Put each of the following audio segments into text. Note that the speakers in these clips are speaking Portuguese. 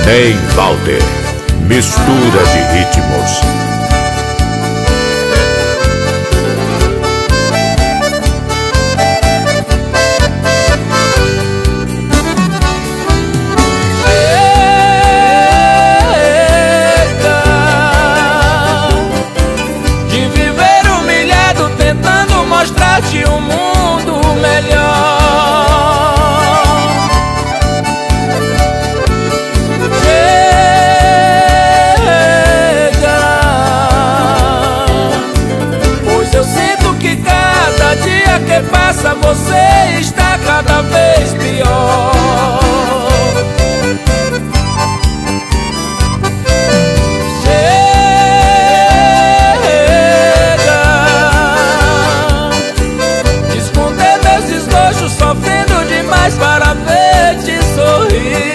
Nem Walter, mistura de ritmos. De viver humilhado tentando mostrar-te um mundo melhor. Que passa, você está cada vez pior. Chega de esconder meus desgostos, sofrendo demais para ver te sorrir.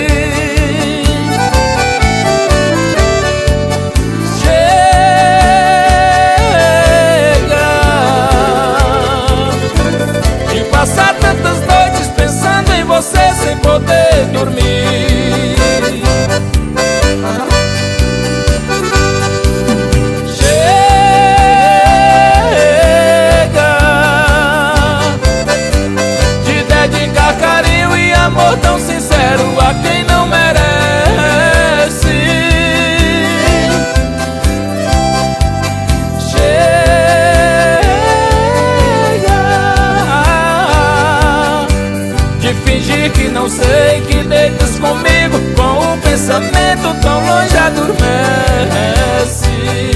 Passar tantas noites pensando em você sem poder dormir. Chega de dedicar carinho e amor tão sincero a quem não merece. De fingir que não sei, que deitas comigo com um pensamento tão longe adormece.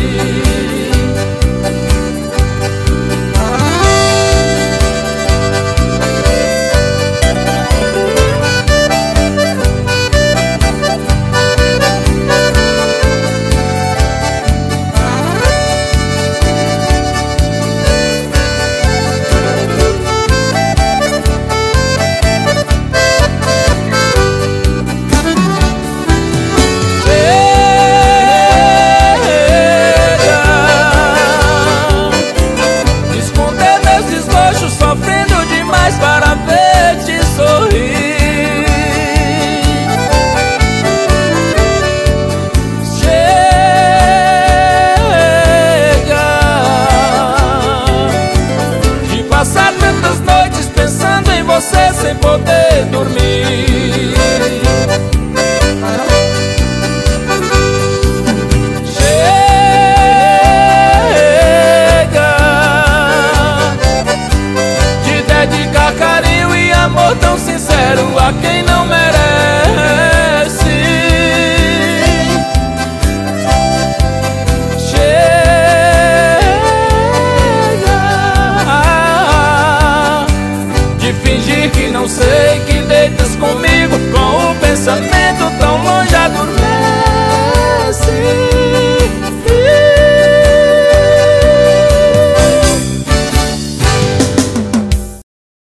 Sofrendo demais para ver te sorrir. Chega de passar tantas noites pensando em você sem poder dormir. Dedicar carinho e amor tão sincero a quem não